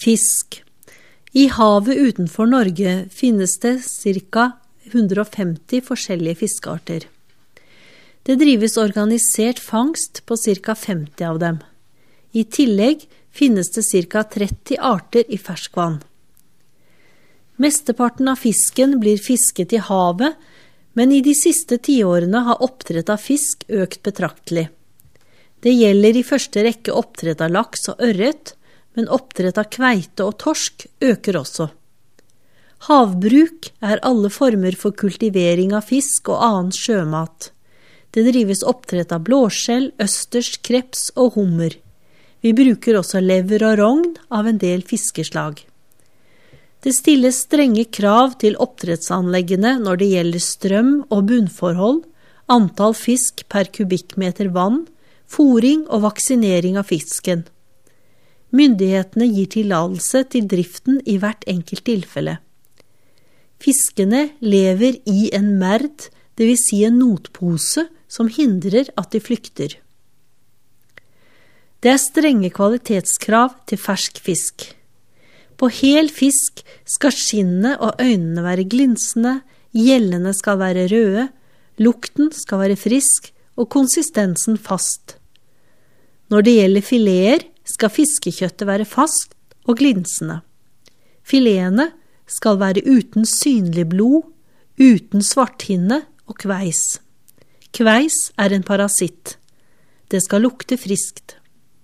Fisk. I havet utenfor Norge finnes det ca. 150 forskjellige fiskearter. Det drives organisert fangst på ca. 50 av dem. I tillegg finnes det ca. 30 arter i ferskvann. Mesteparten av fisken blir fisket i havet, men i de siste 10 årene har oppdrett av fisk økt betraktelig. Det gjelder i første rekke oppdrett av laks og ørret, men oppdrett av kveite og torsk øker også. Havbruk er alle former for kultivering av fisk og annen sjømat. Det drives oppdrett av blåskjell, østers, kreps og hummer. Vi bruker også lever og rogn av en del fiskeslag. Det stilles strenge krav til oppdrettsanleggene når det gjelder strøm og bunnforhold, antall fisk per kubikkmeter vann, fôring og vaksinering av fisken. Myndighetene gir tillatelse til driften i hvert enkelt tilfelle. Fiskene lever i en merd, det vil si en notpose, som hindrer at de flykter. Det er strenge kvalitetskrav til fersk fisk. På hel fisk skal skinnet og øynene være glinsende, gjellene skal være røde, lukten skal være frisk og konsistensen fast. Når det gjelder fileter, skal fiskekjøttet være fast og glinsende. Filetene skal være uten synlig blod, uten svarthinne og kveis. Kveis er en parasitt. Det skal lukte friskt.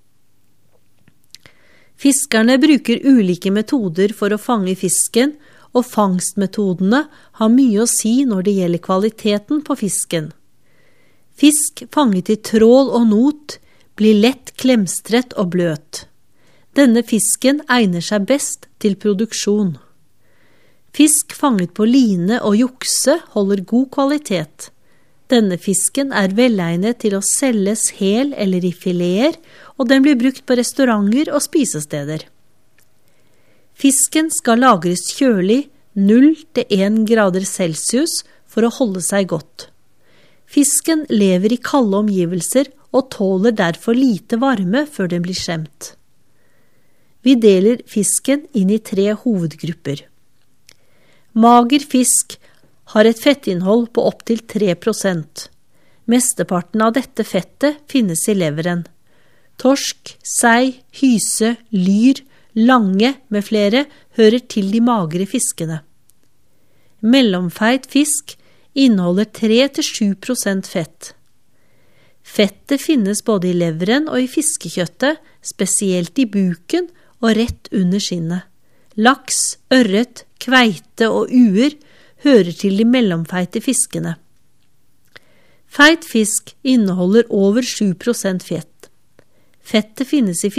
Fiskerne bruker ulike metoder for å fange fisken, og fangstmetodene har mye å si når det gjelder kvaliteten på fisken. Fisk fanget i trål og not blir lett klemstret og bløt. Denne fisken egner seg best til produksjon. Fisk fanget på line og jukse holder god kvalitet. Denne fisken er velegnet til å selges hel eller i fileter, og den blir brukt på restauranter og spisesteder. Fisken skal lagres kjølig 0 til 1 grader Celsius for å holde seg godt. Fisken lever i kalde omgivelser og tåler derfor lite varme før den blir skjemt. Vi deler fisken inn i 3 hovedgrupper. Mager fisk har et fettinnhold på opp til 3%. Mesteparten av dette fettet finnes i leveren. Torsk, sei, hyse, lyr, lange med flere hører til de magre fiskene. Mellomfeit fisk inneholder 3-7% fett. Fettet finnes både i leveren og i fiskekjøttet, spesielt i buken og rett under skinnet. Laks, ørret, kveite og uer hører til de mellomfeite fiskene. Feit fisk inneholder over 7% fett. Fettet finnes i